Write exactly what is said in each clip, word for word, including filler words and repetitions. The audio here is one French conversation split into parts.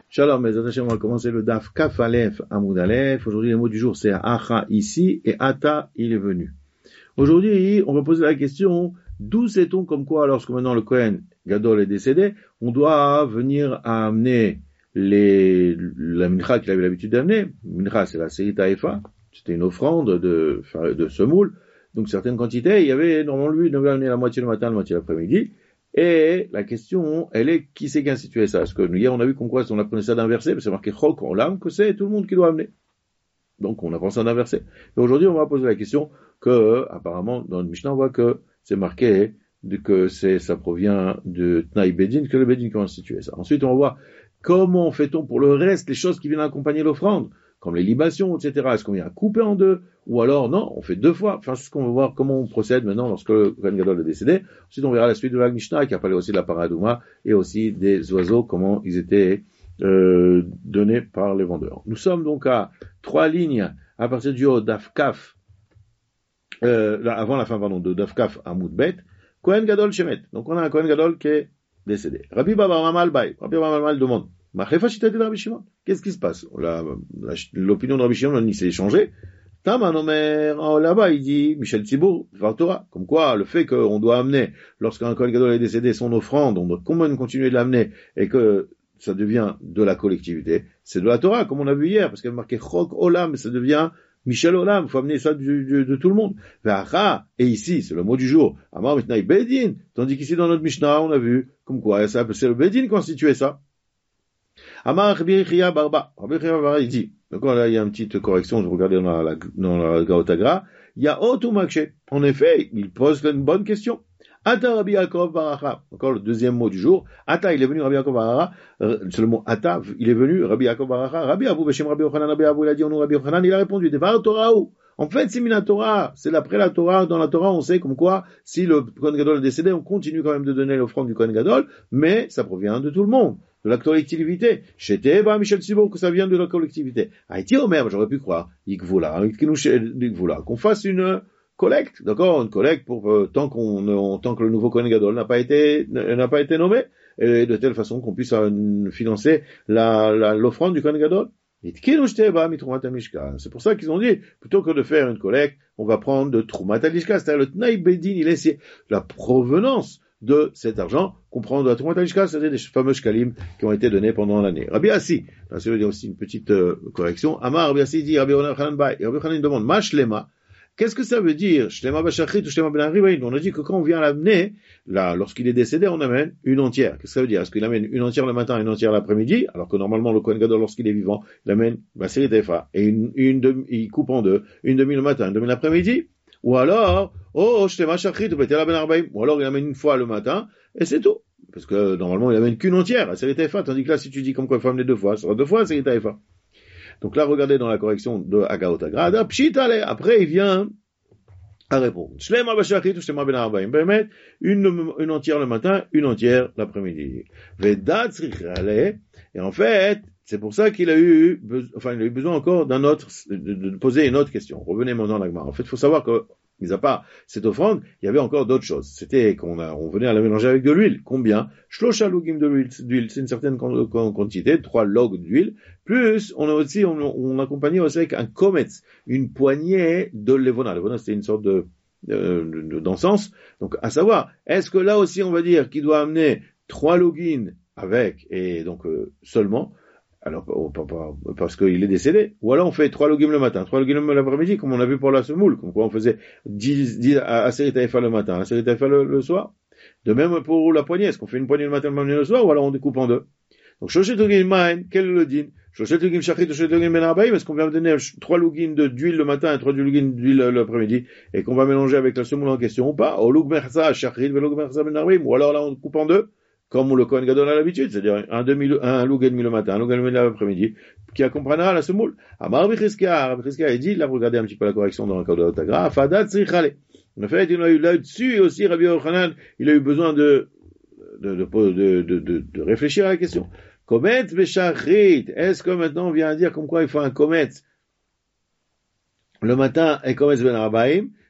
Shalom, mes attachés, on va commencer le Daf Kaf Aleph Amoud Aleph. Aujourd'hui, le mot du jour, c'est Acha ici et Ata, il est venu. Aujourd'hui, on va poser la question, d'où sait-on comme quoi, lorsque maintenant le Kohen Gadol est décédé, on doit venir à amener les, la mincha qu'il avait l'habitude d'amener. Mincha, c'est la Serita Efa. C'était une offrande de, de semoule. Donc, certaines quantités, il y avait, normalement, lui, il devait amener la moitié le matin, la moitié l'après-midi. Et la question, elle est, qui c'est qui a institué ça? Parce que hier, on a vu qu'on quoi, si on apprenait ça d'un verset, c'est marqué Chok Olam, que c'est tout le monde qui doit amener. Donc, on apprend ça d'un verset. Et aujourd'hui, on va poser la question que, apparemment, dans le Mishnah, on voit que c'est marqué, que c'est, ça provient de Tnaï Bedin, que le Bedin qui a institué ça. Ensuite, on va voir comment fait-on pour le reste, les choses qui viennent accompagner l'offrande, comme les libations, et cetera. Est-ce qu'on vient couper en deux? Ou alors, non, on fait deux fois. Enfin, c'est ce qu'on va voir comment on procède maintenant lorsque le Kohen Gadol est décédé. Ensuite, on verra la suite de la Mishnah, qui a parlé aussi de la paradouma, et aussi des oiseaux, comment ils étaient euh, donnés par les vendeurs. Nous sommes donc à trois lignes, à partir du haut d'Afkaf, euh, là, avant la fin, pardon, de d'Afkaf à Moudbet, Kohen Gadol Shemet. Donc, on a un Kohen Gadol qui est décédé. Rabbi Baba Mamal Bay. Rabbi Baba Mamal demande, qu'est-ce qui se passe? La, la, l'opinion de Rabbi Shimon, il s'est échangé. Taman Omer, là-bas, il dit, Michel Tzibour, Dvar Torah. Comme quoi, le fait qu'on doit amener, lorsqu'un Kohen Gadol est décédé, son offrande, on doit comment continuer de l'amener, et que ça devient de la collectivité, c'est de la Torah, comme on a vu hier, parce qu'elle marquait Chok Olam, ça devient Michel Olam, il faut amener ça du, du, de tout le monde. Et ici, c'est le mot du jour, Amar Mitnaï Bedin, tandis qu'ici, dans notre Mishnah, on a vu, comme quoi, c'est le Bedin qui constituait ça. Amar Rabbi Chia Barba. Rabbi Chia Barba, il dit, donc là, il y a une petite correction, je regardais dans la, dans la Gaotagra, il y a Otu Makshe. En effet, il pose une bonne question. Ata Rabbi Yaakov Baracha. Encore le deuxième mot du jour. Ata, il est venu Rabbi Yaakov Baracha. C'est le mot Ata, il est venu Rabbi Yaakov Baracha. Rabbi Abu Beshem Rabbi Yochanan, Rabbi Abu, il a dit, on Rabbi Yochanan, il a répondu, Devar Torah ou. En fait, c'est Mina Torah. C'est d'après la Torah. Dans la Torah, on sait comme quoi, si le Kohen Gadol est décédé, on continue quand même de donner l'offrande du Kohen Gadol, mais ça provient de tout le monde. De la collectivité. Chez Teba, Michel Tzibour, que ça vient de la collectivité. Haïti, Omer, j'aurais pu croire, Yikvoula, qu'on fasse une collecte, d'accord, une collecte pour, euh, tant qu'on, euh, tant que le nouveau Kohen Gadol n'a pas été, n'a pas été nommé, et de telle façon qu'on puisse euh, financer la, la, l'offrande du Kohen Gadol. C'est pour ça qu'ils ont dit, plutôt que de faire une collecte, on va prendre de Troumat Alishka, c'est-à-dire le Tnaï Bedin, il est la provenance de cet argent qu'on prend de la Troumat Alishka, c'est-à-dire des fameux shkalim qui ont été donnés pendant l'année. Rabbi Assi, là, c'est aussi une petite euh, correction. Amar, Rabbi Assi dit, Rabbi Yochanan Bay, Rabbi Yochanan demande, Ma Shlema, qu'est-ce que ça veut dire? Shlema Bashachrit ou Shlema Ben Arribaïn. On a dit que quand on vient l'amener, là, lorsqu'il est décédé, on amène une entière. Qu'est-ce que ça veut dire? Est-ce qu'il amène une entière le matin et une entière l'après-midi? Alors que normalement, le Kohen Gadol, lorsqu'il est vivant, il amène la série d'Efa. Et une, une demi, il coupe en deux. Une demi le matin, une demi l'après-midi. Ou alors, oh, Shlema Shachrit ou Betela Ben Arribaïn. Ou alors, il amène une fois le matin, et c'est tout. Parce que, normalement, il amène qu'une entière, la série d'Efa. Tandis que là, si tu dis comme quoi il faut amener deux fois, ça sera deux fois la série d'Efa. Donc là, regardez dans la correction de Agaotagra. Pshitale. Après, il vient à répondre. Shlema bashachit ou shlema ben arbaim. Permet une, une entière le matin, une entière l'après-midi. Vedat tzrichale. Et en fait, c'est pour ça qu'il a eu, enfin, il a eu besoin encore d'un autre, de, de poser une autre question. Revenez maintenant à l'agma. En fait, il faut savoir que, mis à part cette offrande, il y avait encore d'autres choses. C'était qu'on a, on venait à la mélanger avec de l'huile. Combien? Shlosha logim de l'huile, d'huile. C'est une certaine quantité, trois logs d'huile. Plus, on a aussi, on, on accompagnait aussi avec un kometz, une poignée de levona. Levona, c'était une sorte de, de, de, d'encens. Donc, à savoir, est-ce que là aussi, on va dire qu'il doit amener trois logines avec, et donc, euh, seulement, alors, parce qu'il est décédé. Ou alors on fait trois logim le matin, trois logim l'après-midi, comme on a vu pour la semoule, comme quoi on faisait dix, dix à série taïfa le matin, à série taïfa le, le soir. De même pour la poignée, est-ce qu'on fait une poignée le matin, une poignée le soir, ou alors on découpe en deux. Donc, shoshet logim maïn, quel est le din? Shoshet logim shachrit, shoshet logim ben arbaïm, est-ce qu'on vient donner trois logim d'huile le matin et trois logim d'huile l'après-midi, et qu'on va mélanger avec la semoule en question ou pas? Ou log merza shachrit, log merza ben arbaïm, ou alors là on coupe en deux, comme le Kohen Gadol a l'habitude, c'est-à-dire un demi, un lug et demi le matin, un lug et demi l'après-midi, qui accompagnera la semoule. Amar Bichizkia, Rabbi Chizkia, il dit, là, vous regardez un petit peu la correction dans le cas de l'Otagra, Fadat Tzrichale. En fait, il a eu là-dessus aussi, Rabbi Yochanan, il a eu besoin de, de, de, de, de, de, de réfléchir à la question. Komet Beshachrit, est-ce que maintenant on vient à dire comme quoi il faut un komet le matin et komet ben arbaïm,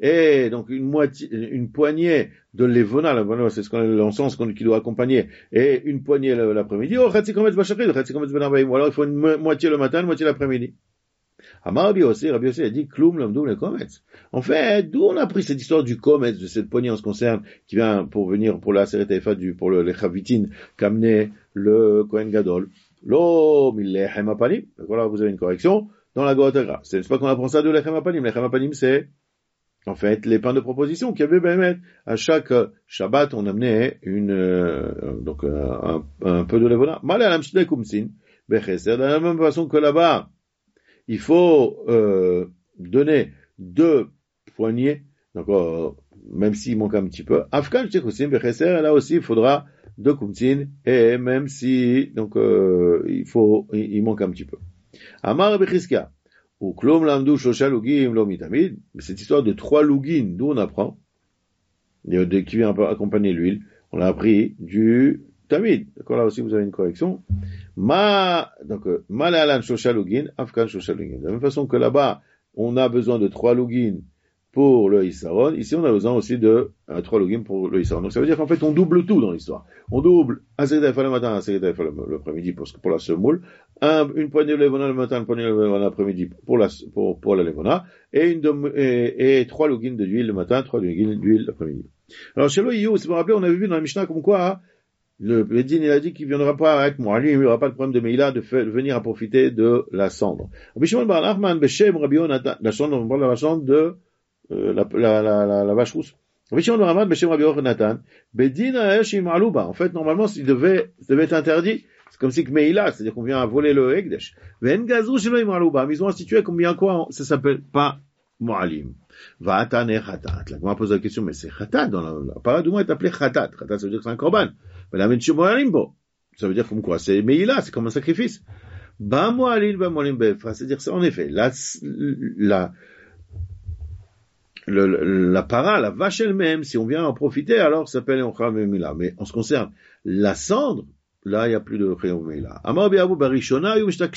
et donc une moitié, une poignée de levona, c'est ce qu'on l'encens qui doit accompagner, et une poignée l'après-midi, oh, chatzi kometz bashachrit, chatzi kometz ben arbaim, ou alors il faut une moitié le matin, une moitié l'après-midi. Amar Rabbi Yossi, Rabbi Yossi a dit, kloum l'amdoum le kometz. En fait, d'où on a pris cette histoire du kometz, de cette poignée en ce qui concerne, qui vient pour venir pour la Seret Efa, du, pour le, les chavitin, qu'amenait le Kohen Gadol. Lo, millechem apanim. Voilà, vous avez une correction. Dans la Gorategra. C'est pas qu'on apprend ça de lechem apanim. Lechem apanim, c'est, en fait, les pains de proposition qu'il y avait, ben, à chaque Shabbat, on amenait une, euh, donc, euh, un, un peu de levona. Malé alam shnei kumsin, becheser, de la même façon que là-bas, il faut, euh, donner deux poignées, donc, euh, même s'il manque un petit peu. Afkan shnei kumsin, becheser, là aussi, il faudra deux kumsin, et même si, donc, euh, il faut, il, il manque un petit peu. Amar Rabbi Chizkia, ou klom lamdu shosha lugim lo mitamid, cette histoire de trois lugin, d'où on apprend, qui vient accompagner l'huile, on l'a appris du tamid. D'accord, là aussi vous avez une correction. Ma, donc, malalan shosha lugin, afkan shosha lugin. De la même façon que là-bas, on a besoin de trois lugin pour le Issaron, ici on a besoin aussi de euh, trois logim pour le Issaron. Donc ça veut dire qu'en fait on double tout dans l'histoire. On double un Seder Efa le matin, un Seder Efa l'après-midi pour, pour la semoule, un, une poignée de levona le matin, une poignée de levona l'après-midi pour la, pour, pour la levona, et une de, et, et trois logim d'huile le matin, trois logim d'huile l'après-midi. Alors chez le Iyou, c'est pour rappeler, on avait vu dans la Mishnah comme quoi, le Bedin, il a dit qu'il ne viendra pas avec moi, lui, il n'y aura pas de problème de Meïla de, de venir à profiter de la cendre. Rabbi Shimon bar Nachman, Beshem, Rabbi Yonatan, la cendre, on parle de la cendre de Euh, la, la, la, la, la vache rousse. En fait, normalement, il devait, il devait être interdit. C'est comme si que Meïla, c'est-à-dire qu'on vient à voler le Ekdesh. Mais ils ont institué combien quoi, ça s'appelle pas Mo'alim. Va'atan et Khatat. Là, on pose la question, mais c'est Khatat dans la, la parole du moins est appelé Khatat. Khatat, ça veut dire que c'est un korban. Mais la mention Mo'alim, bon. Ça veut dire comme quoi? C'est Meïla, c'est comme un sacrifice. Ba Mo'alim, ba Mo'alim be'efra. C'est-à-dire, c'est en effet, la, la, Le, le, la para, la vache elle-même, si on vient en profiter, alors ça s'appelle Ocham Mila. Mais en ce qui concerne la cendre, là, il n'y a plus de Ocham Mila. Amar Biabu Barishona,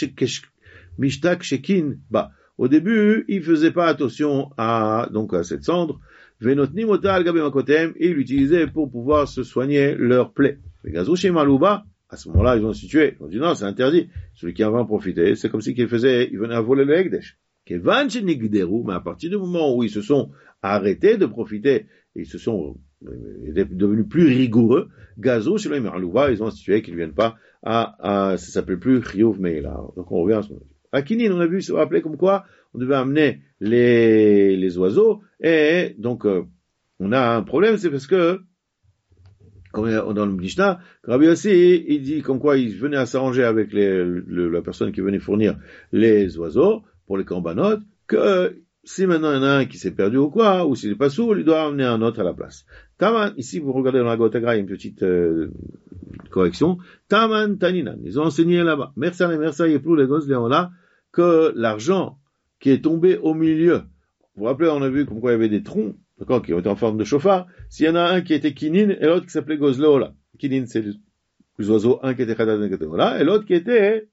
Mishtak Shekin, bah, au début, il faisait pas attention à, donc, à cette cendre. Venotni Mota al Gabe Makotem, ils l'utilisaient pour pouvoir se soigner leurs plaies. Les Gazouché Malouba, à ce moment-là, ils ont situé. Ils ont dit non, c'est interdit. Celui qui en va en profiter, c'est comme si qu'il faisait, il venait à voler le Ekdesh. Mais à partir du moment où ils se sont arrêtés de profiter, et ils se sont devenus plus rigoureux, Gazo, chez l'Imarouba, ils ont institué qu'ils ne viennent pas à, à, ça s'appelle plus Chiyuv Meila. Donc on revient à ce moment-là. À Kinin, on a vu, se rappeler comme quoi, on devait amener les, les oiseaux, et donc, euh, on a un problème, c'est parce que, comme dans le Mishnah, Rabbi Yossi, il dit comme quoi il venait à s'arranger avec les, le, la personne qui venait fournir les oiseaux, pour les corbanotes, que si maintenant il y en a un qui s'est perdu ou quoi, ou s'il n'est pas saoul, il doit amener un autre à la place. Taman, ici vous regardez dans la Gotagra, il y a une petite euh, correction. Taman Taninan, ils ont enseigné là-bas. Mersa et Mersa Yeplou les gosses là que l'argent qui est tombé au milieu, vous vous rappelez, on a vu comme quoi il y avait des troncs, d'accord, qui ont été en forme de chauffard. S'il y en a un qui était Kinin et l'autre qui s'appelait Gozleola. Kinin, c'est les oiseaux, un qui était Khadat, un qui était Ola, et l'autre qui était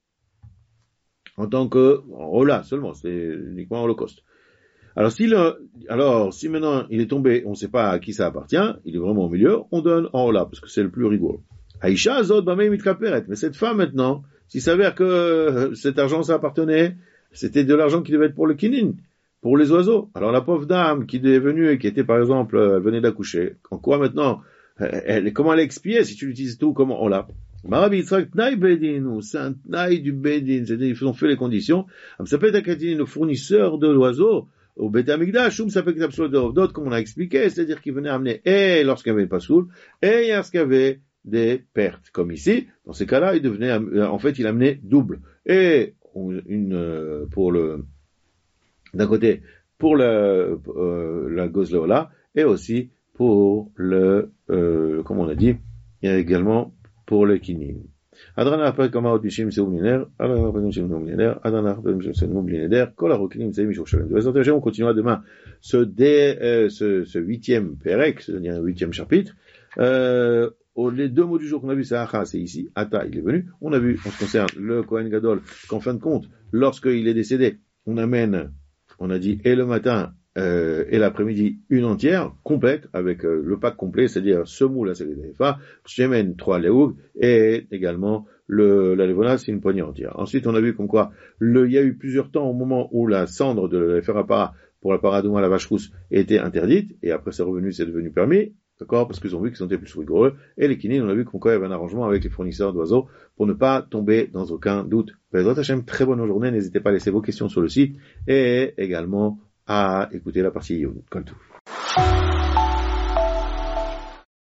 en tant que Ola seulement, c'est uniquement Holocauste. Alors si le, alors si maintenant il est tombé, on ne sait pas à qui ça appartient, il est vraiment au milieu, on donne en Ola parce que c'est le plus rigoureux. Aïcha Azot Bamei Mitkaperet, mais cette femme maintenant, s'il s'avère que cet argent ça appartenait, c'était de l'argent qui devait être pour le kinin, pour les oiseaux. Alors la pauvre dame qui est venue et qui était par exemple, elle venait d'accoucher, en quoi maintenant, elle, comment elle expiait si tu l'utilises tout, comment on l'a? Marabi Yitzhak Tnaï Bedin, c'est un Tnaï du Bedin, c'est-à-dire ils ont fait les conditions. Ça peut être un le fournisseur de l'oiseau au Beth Amikdash, ou ça peut être d'autres, comme on a expliqué, c'est-à-dire qu'ils venaient amener et lorsqu'il n'y avait pas soul, et lorsqu'il y avait des pertes, comme ici. Dans ces cas-là, il devenait, en fait, il amenait double. Et une pour le, d'un côté pour le euh, la Gozleola et aussi pour le, euh, comme on a dit, il y a également pour le kinin. Adrana après comme out bishim c'est oumliner, alors après bishim oumliner, adrana après bishim c'est oumliner, kol harokinim c'est mishur shalem. De on continuera demain ce dé, euh, ce, ce huitième pérec, c'est-à-dire un huitième chapitre. Euh, les deux mots du jour qu'on a vu, c'est Acha, c'est ici, Ata, il est venu. On a vu, en ce qui concerne le Kohen Gadol, qu'en fin de compte, lorsqu'il est décédé, on amène, on a dit, et le matin, euh, et l'après-midi une entière, complète, avec euh, le pack complet, c'est-à-dire semoule, la série d'Efa, shemen, trois leoug, et également le, la levona, c'est une poignée entière. Ensuite, on a vu comme quoi, le, il y a eu plusieurs temps au moment où la cendre de la para pour la paradouma, la vache rousse, était interdite, et après c'est revenu, c'est devenu permis, d'accord, parce qu'ils ont vu qu'ils étaient plus rigoureux, et les kinines, on a vu comme quoi il y avait un arrangement avec les fournisseurs d'oiseaux pour ne pas tomber dans aucun doute. Bezrat Hashem, très bonne journée, n'hésitez pas à laisser vos questions sur le site, et également à écouter la partie Youn. Comme tout.